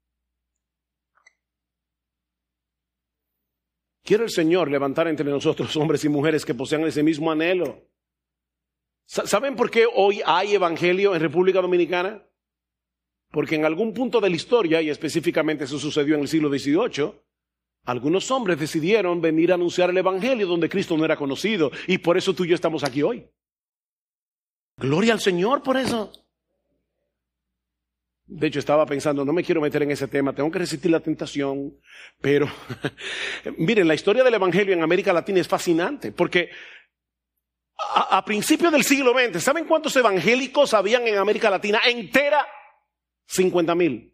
Quiere el Señor levantar entre nosotros hombres y mujeres que posean ese mismo anhelo. ¿Saben por qué hoy hay evangelio en República Dominicana? Porque en algún punto de la historia, y específicamente eso sucedió en el siglo XVIII, algunos hombres decidieron venir a anunciar el evangelio donde Cristo no era conocido, y por eso tú y yo estamos aquí hoy. Gloria al Señor por eso. De hecho, estaba pensando, no me quiero meter en ese tema, tengo que resistir la tentación, pero miren, la historia del evangelio en América Latina es fascinante, porque a principios del siglo XX, ¿saben cuántos evangélicos habían en América Latina entera? 50,000.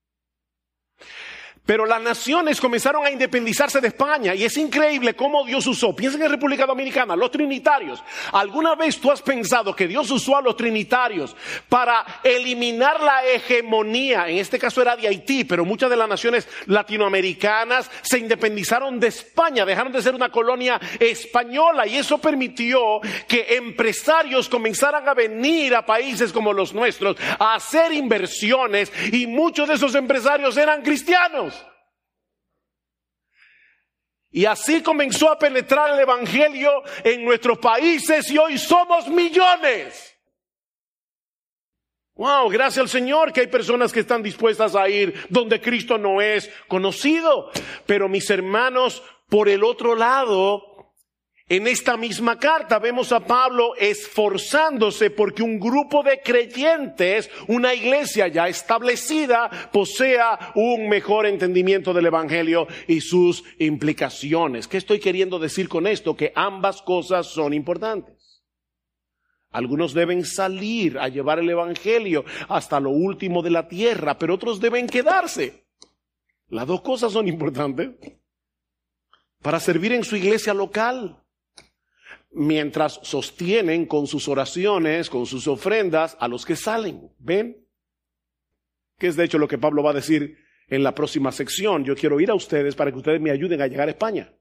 Pero las naciones comenzaron a independizarse de España y es increíble cómo Dios usó. Piensen en República Dominicana, los trinitarios. ¿Alguna vez tú has pensado que Dios usó a los trinitarios para eliminar la hegemonía? En este caso era de Haití, pero muchas de las naciones latinoamericanas se independizaron de España, dejaron de ser una colonia española, y eso permitió que empresarios comenzaran a venir a países como los nuestros a hacer inversiones, y muchos de esos empresarios eran cristianos. Y así comenzó a penetrar el evangelio en nuestros países y hoy somos millones. Wow, gracias al Señor que hay personas que están dispuestas a ir donde Cristo no es conocido. Pero mis hermanos, por el otro lado, en esta misma carta vemos a Pablo esforzándose porque un grupo de creyentes, una iglesia ya establecida, posea un mejor entendimiento del evangelio y sus implicaciones. ¿Qué estoy queriendo decir con esto? Que ambas cosas son importantes. Algunos deben salir a llevar el evangelio hasta lo último de la tierra, pero otros deben quedarse. Las dos cosas son importantes para servir en su iglesia local, mientras sostienen con sus oraciones, con sus ofrendas a los que salen. ¿Ven? Que es de hecho lo que Pablo va a decir en la próxima sección. Yo quiero ir a ustedes para que ustedes me ayuden a llegar a España.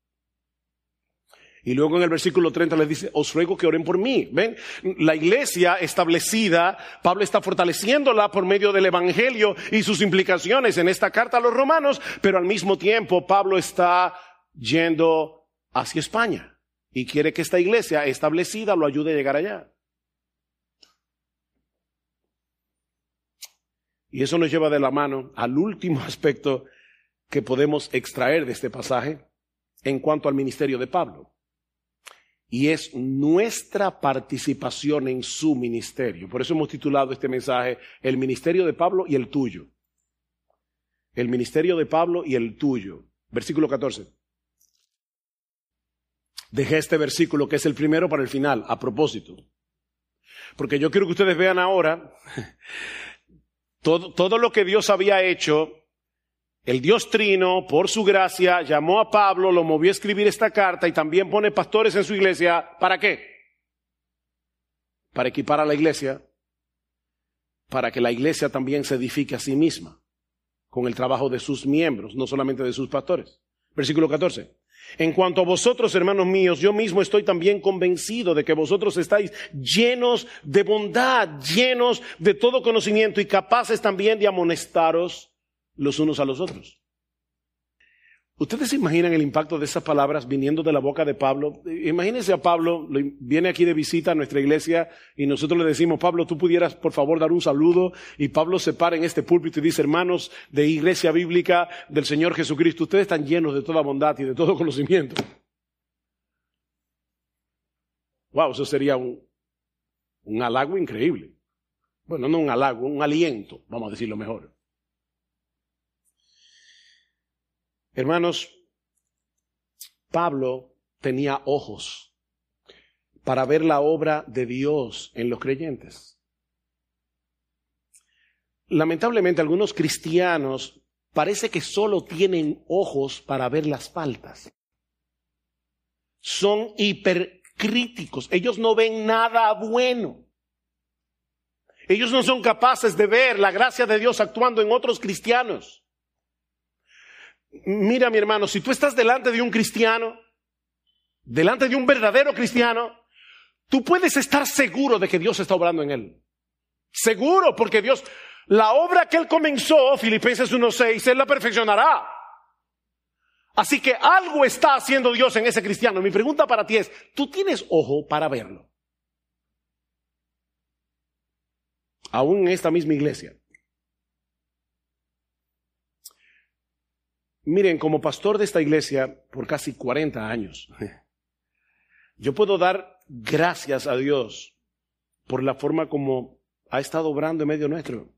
Y luego en el versículo 30 les dice, os ruego que oren por mí. ¿Ven? La iglesia establecida, Pablo está fortaleciéndola por medio del evangelio y sus implicaciones en esta carta a los romanos, pero al mismo tiempo Pablo está yendo hacia España y quiere que esta iglesia establecida lo ayude a llegar allá. Y eso nos lleva de la mano al último aspecto que podemos extraer de este pasaje en cuanto al ministerio de Pablo. Y es nuestra participación en su ministerio. Por eso hemos titulado este mensaje, el ministerio de Pablo y el tuyo. El ministerio de Pablo y el tuyo. Versículo 14. Dejé este versículo que es el primero para el final, a propósito. Porque yo quiero que ustedes vean ahora todo lo que Dios había hecho. El Dios Trino, por su gracia, llamó a Pablo, lo movió a escribir esta carta y también pone pastores en su iglesia. ¿Para qué? Para equipar a la iglesia, para que la iglesia también se edifique a sí misma con el trabajo de sus miembros, no solamente de sus pastores. Versículo 14. En cuanto a vosotros, hermanos míos, yo mismo estoy también convencido de que vosotros estáis llenos de bondad, llenos de todo conocimiento y capaces también de amonestaros los unos a los otros. ¿Ustedes se imaginan el impacto de esas palabras viniendo de la boca de Pablo? Imagínense a Pablo, viene aquí de visita a nuestra iglesia y nosotros le decimos, Pablo, tú pudieras por favor dar un saludo, y Pablo se para en este púlpito y dice, hermanos de Iglesia Bíblica del Señor Jesucristo, ustedes están llenos de toda bondad y de todo conocimiento. Wow, eso sería un halago increíble. Bueno, no un halago, un aliento, vamos a decirlo mejor. Hermanos, Pablo tenía ojos para ver la obra de Dios en los creyentes. Lamentablemente, algunos cristianos parece que solo tienen ojos para ver las faltas. Son hipercríticos. Ellos no ven nada bueno. Ellos no son capaces de ver la gracia de Dios actuando en otros cristianos. Mira, mi hermano, si tú estás delante de un cristiano, delante de un verdadero cristiano, tú puedes estar seguro de que Dios está obrando en él. Seguro, porque Dios, la obra que Él comenzó, Filipenses 1:6, Él la perfeccionará. Así que algo está haciendo Dios en ese cristiano. Mi pregunta para ti es, ¿tú tienes ojo para verlo? Aún en esta misma iglesia. Miren, como pastor de esta iglesia por casi 40 años, yo puedo dar gracias a Dios por la forma como ha estado obrando en medio nuestro.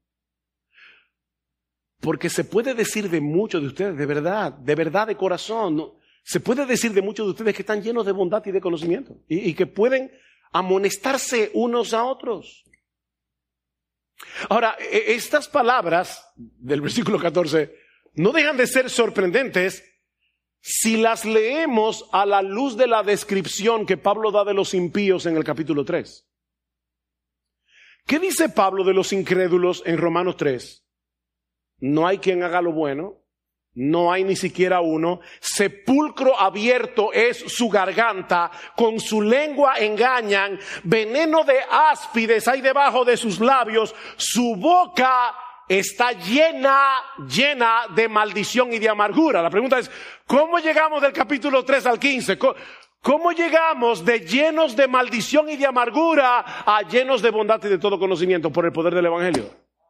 Porque se puede decir de muchos de ustedes, de verdad de corazón, ¿no? Se puede decir de muchos de ustedes que están llenos de bondad y de conocimiento y que pueden amonestarse unos a otros. Ahora, estas palabras del versículo 14 no dejan de ser sorprendentes si las leemos a la luz de la descripción que Pablo da de los impíos en el capítulo 3. ¿Qué dice Pablo de los incrédulos en Romanos 3? No hay quien haga lo bueno, no hay ni siquiera uno, sepulcro abierto es su garganta, con su lengua engañan, veneno de áspides hay debajo de sus labios, su boca está llena de maldición y de amargura. La pregunta es, ¿cómo llegamos del capítulo 3 al 15? ¿Cómo llegamos de llenos de maldición y de amargura a llenos de bondad y de todo conocimiento por el poder del Evangelio?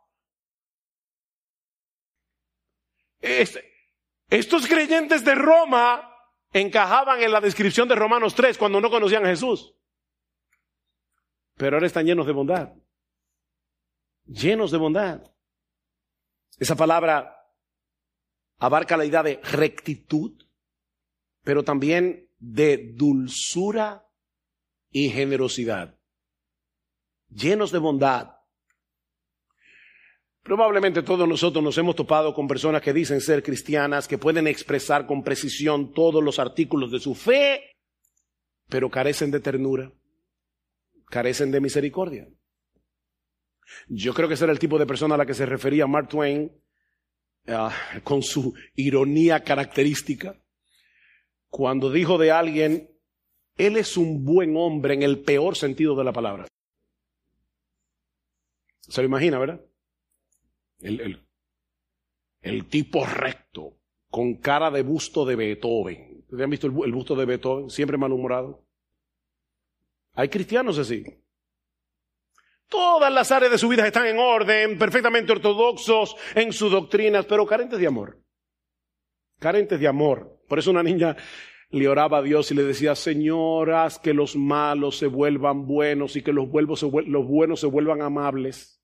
Estos creyentes de Roma encajaban en la descripción de Romanos 3 cuando no conocían a Jesús. Pero ahora están llenos de bondad. Llenos de bondad. Esa palabra abarca la idea de rectitud, pero también de dulzura y generosidad. Llenos de bondad. Probablemente todos nosotros nos hemos topado con personas que dicen ser cristianas, que pueden expresar con precisión todos los artículos de su fe, pero carecen de ternura, carecen de misericordia. Yo creo que ese era el tipo de persona a la que se refería Mark Twain, con su ironía característica, cuando dijo de alguien, él es un buen hombre en el peor sentido de la palabra. ¿Se lo imagina, verdad? El tipo recto, con cara de busto de Beethoven. ¿Ustedes han visto el busto de Beethoven? Siempre malhumorado. Hay cristianos así. Todas las áreas de su vida están en orden, perfectamente ortodoxos en sus doctrinas, pero carentes de amor. Carentes de amor. Por eso una niña le oraba a Dios y le decía: Señor, haz que los malos se vuelvan buenos y que los buenos se vuelvan amables.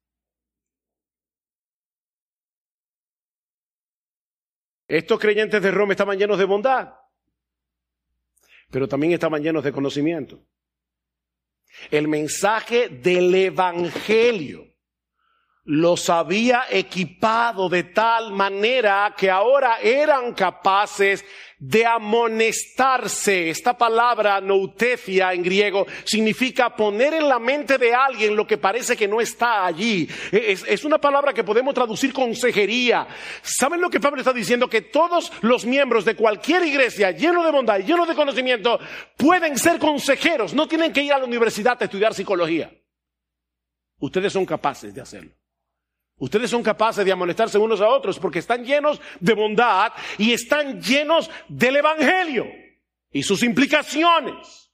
Estos creyentes de Roma estaban llenos de bondad, pero también estaban llenos de conocimiento. El mensaje del Evangelio los había equipado de tal manera que ahora eran capaces de amonestarse. Esta palabra noutesia en griego significa poner en la mente de alguien lo que parece que no está allí. Es una palabra que podemos traducir consejería. ¿Saben lo que Pablo está diciendo? Que todos los miembros de cualquier iglesia llenos de bondad y llenos de conocimiento pueden ser consejeros. No tienen que ir a la universidad a estudiar psicología. Ustedes son capaces de hacerlo. Ustedes son capaces de amonestarse unos a otros porque están llenos de bondad y están llenos del Evangelio y sus implicaciones.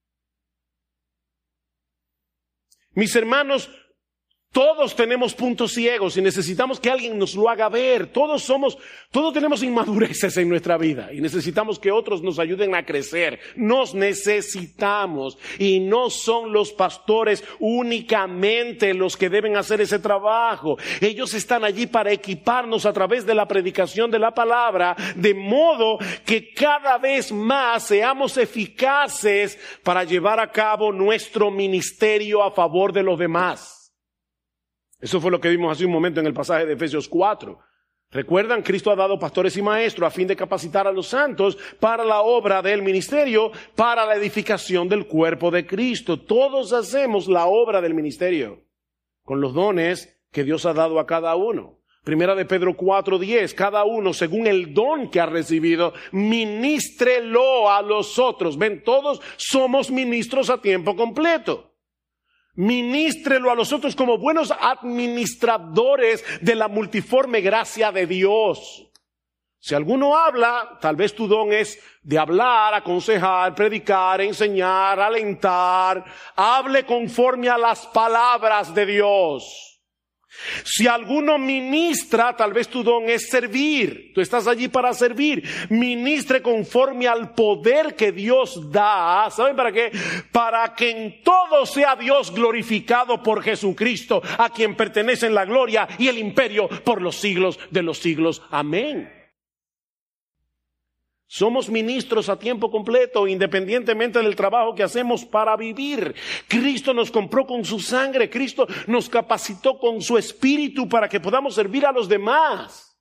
Mis hermanos, todos tenemos puntos ciegos y necesitamos que alguien nos lo haga ver. Todos tenemos inmadureces en nuestra vida y necesitamos que otros nos ayuden a crecer. Nos necesitamos, y no son los pastores únicamente los que deben hacer ese trabajo. Ellos están allí para equiparnos a través de la predicación de la palabra, de modo que cada vez más seamos eficaces para llevar a cabo nuestro ministerio a favor de los demás. Eso fue lo que vimos hace un momento en el pasaje de Efesios 4. ¿Recuerdan? Cristo ha dado pastores y maestros a fin de capacitar a los santos para la obra del ministerio, para la edificación del cuerpo de Cristo. Todos hacemos la obra del ministerio con los dones que Dios ha dado a cada uno. Primera de Pedro 4:10, cada uno según el don que ha recibido, ministrelo a los otros. Ven, todos somos ministros a tiempo completo. Ministrelo a los otros como buenos administradores de la multiforme gracia de Dios. Si alguno habla, tal vez tu don es de hablar, aconsejar, predicar, enseñar, alentar. Hable conforme a las palabras de Dios. Si alguno ministra, tal vez tu don es servir. Tú estás allí para servir. Ministre conforme al poder que Dios da. ¿Saben para qué? Para que en todo sea Dios glorificado por Jesucristo, a quien pertenecen la gloria y el imperio por los siglos de los siglos. Amén. Somos ministros a tiempo completo, independientemente del trabajo que hacemos para vivir. Cristo nos compró con su sangre. Cristo nos capacitó con su espíritu para que podamos servir a los demás.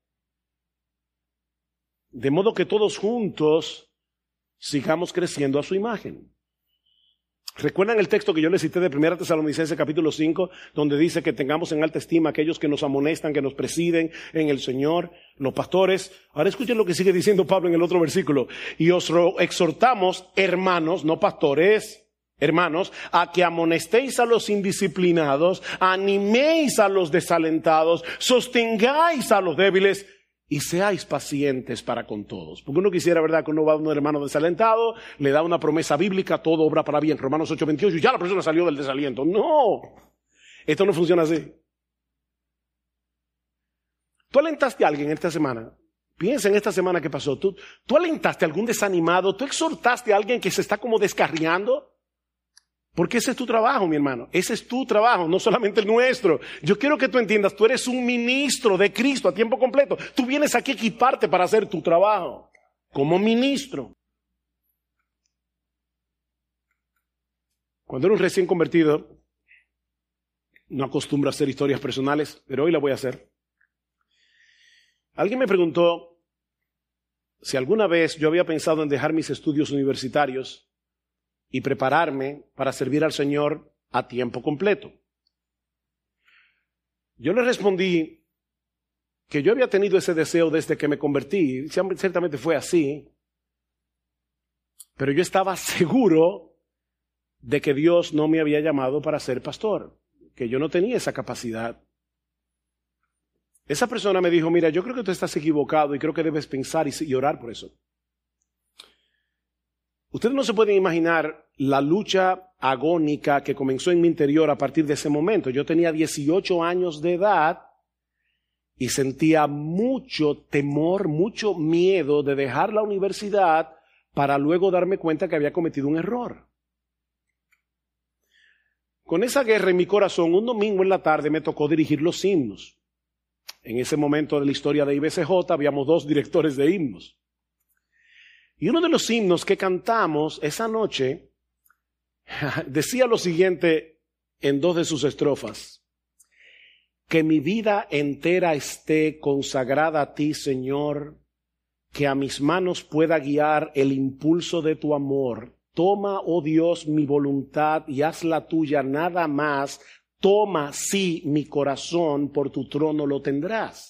De modo que todos juntos sigamos creciendo a su imagen. ¿Recuerdan el texto que yo les cité de 1 Tesalonicenses capítulo 5, donde dice que tengamos en alta estima a aquellos que nos amonestan, que nos presiden en el Señor, los pastores? Ahora escuchen lo que sigue diciendo Pablo en el otro versículo. Y os exhortamos, hermanos, no pastores, hermanos, a que amonestéis a los indisciplinados, animéis a los desalentados, sostengáis a los débiles, y seáis pacientes para con todos. Porque uno quisiera, ¿verdad?, que uno va a un hermano desalentado, le da una promesa bíblica, todo obra para bien, Romanos 8:28, y ya la persona salió del desaliento. No, esto no funciona así. Tú alentaste a alguien esta semana. Piensa en esta semana que pasó. Tú alentaste a algún desanimado, tú exhortaste a alguien que se está como descarriando. Porque ese es tu trabajo, mi hermano. Ese es tu trabajo, no solamente el nuestro. Yo quiero que tú entiendas, tú eres un ministro de Cristo a tiempo completo. Tú vienes aquí a equiparte para hacer tu trabajo como ministro. Cuando eres un recién convertido, no acostumbro a hacer historias personales, pero hoy la voy a hacer. Alguien me preguntó si alguna vez yo había pensado en dejar mis estudios universitarios y prepararme para servir al Señor a tiempo completo. Yo le respondí que yo había tenido ese deseo desde que me convertí. Ciertamente fue así. Pero yo estaba seguro de que Dios no me había llamado para ser pastor, que yo no tenía esa capacidad. Esa persona me dijo, mira, yo creo que tú estás equivocado y creo que debes pensar y orar por eso. Ustedes no se pueden imaginar la lucha agónica que comenzó en mi interior a partir de ese momento. Yo tenía 18 años de edad y sentía mucho temor, mucho miedo de dejar la universidad para luego darme cuenta que había cometido un error. Con esa guerra en mi corazón, un domingo en la tarde me tocó dirigir los himnos. En ese momento de la historia de IBCJ habíamos 2 directores de himnos. Y uno de los himnos que cantamos esa noche decía lo siguiente en 2 de sus estrofas. Que mi vida entera esté consagrada a ti, Señor, que a mis manos pueda guiar el impulso de tu amor. Toma, oh Dios, mi voluntad y haz la tuya nada más. Toma, sí, mi corazón, por tu trono lo tendrás.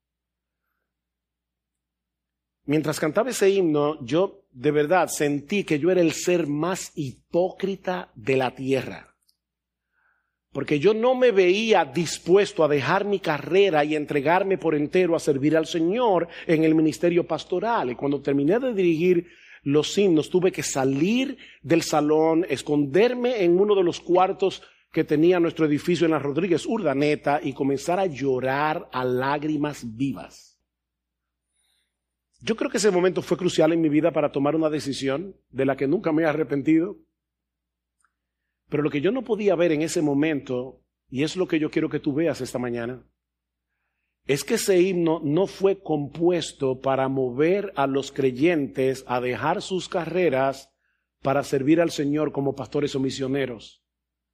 Mientras cantaba ese himno, yo de verdad sentí que yo era el ser más hipócrita de la tierra. Porque yo no me veía dispuesto a dejar mi carrera y entregarme por entero a servir al Señor en el ministerio pastoral. Y cuando terminé de dirigir los himnos, tuve que salir del salón, esconderme en uno de los cuartos que tenía nuestro edificio en la Rodríguez Urdaneta y comenzar a llorar a lágrimas vivas. Yo creo que ese momento fue crucial en mi vida para tomar una decisión de la que nunca me he arrepentido. Pero lo que yo no podía ver en ese momento, y es lo que yo quiero que tú veas esta mañana, es que ese himno no fue compuesto para mover a los creyentes a dejar sus carreras para servir al Señor como pastores o misioneros.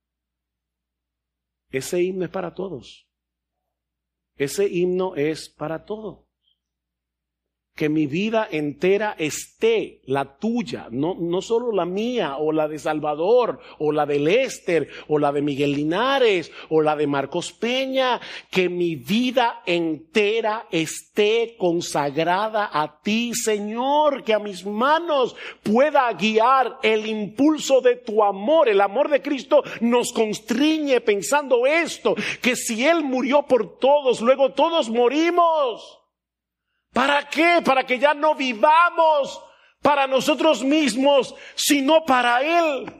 Ese himno es para todos. Ese himno es para todos. Que mi vida entera esté, la tuya, no solo la mía o la de Salvador o la de Lester o la de Miguel Linares o la de Marcos Peña, que mi vida entera esté consagrada a ti, Señor, que a mis manos pueda guiar el impulso de tu amor. El amor de Cristo nos constriñe pensando esto, que si Él murió por todos, luego todos morimos. ¿Para qué? Para que ya no vivamos para nosotros mismos, sino para Él.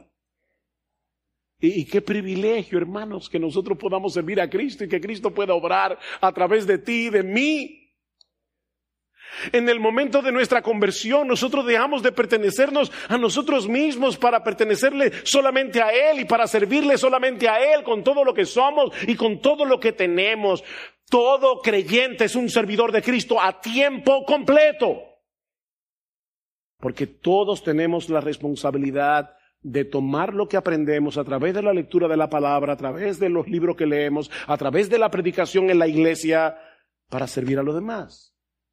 Y qué privilegio, hermanos, que nosotros podamos servir a Cristo y que Cristo pueda obrar a través de ti y de mí. En el momento de nuestra conversión, nosotros dejamos de pertenecernos a nosotros mismos para pertenecerle solamente a Él y para servirle solamente a Él con todo lo que somos y con todo lo que tenemos. Todo creyente es un servidor de Cristo a tiempo completo. Porque todos tenemos la responsabilidad de tomar lo que aprendemos a través de la lectura de la palabra, a través de los libros que leemos, a través de la predicación en la iglesia, para servir a los demás.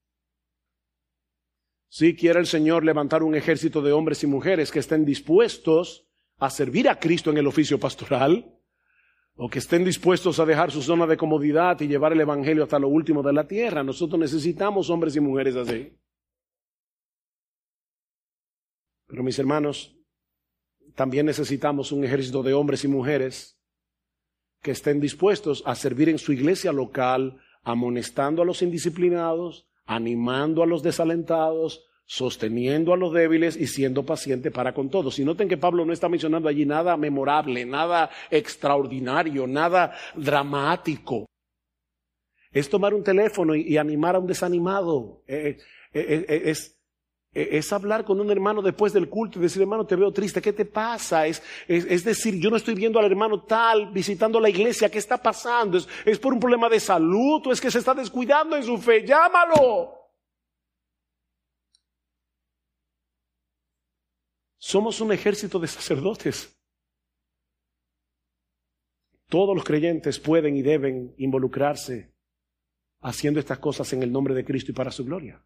Si quiere el Señor levantar un ejército de hombres y mujeres que estén dispuestos a servir a Cristo en el oficio pastoral, o que estén dispuestos a dejar su zona de comodidad y llevar el evangelio hasta lo último de la tierra. Nosotros necesitamos hombres y mujeres así. Pero mis hermanos, también necesitamos un ejército de hombres y mujeres que estén dispuestos a servir en su iglesia local, amonestando a los indisciplinados, animando a los desalentados, sosteniendo a los débiles y siendo paciente para con todos. Y noten que Pablo no está mencionando allí nada memorable, nada extraordinario, nada dramático. Es tomar un teléfono y animar a un desanimado. Es hablar con un hermano después del culto y decir, hermano, te veo triste, ¿qué te pasa? Es decir, yo no estoy viendo al hermano tal visitando la iglesia, ¿qué está pasando? ¿Es por un problema de salud o es que se está descuidando en su fe? ¡Llámalo! Somos un ejército de sacerdotes. Todos los creyentes pueden y deben involucrarse haciendo estas cosas en el nombre de Cristo y para su gloria.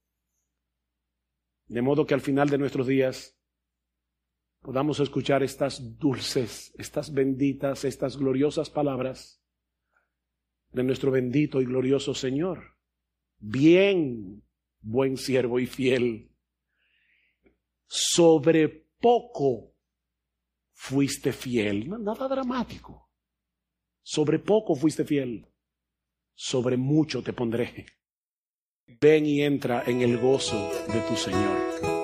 De modo que al final de nuestros días podamos escuchar estas dulces, estas benditas, estas gloriosas palabras de nuestro bendito y glorioso Señor. Bien, buen siervo y fiel. Sobre poco fuiste fiel. Nada dramático. Sobre poco fuiste fiel. sobre mucho te pondré. Ven y entra en el gozo de tu Señor.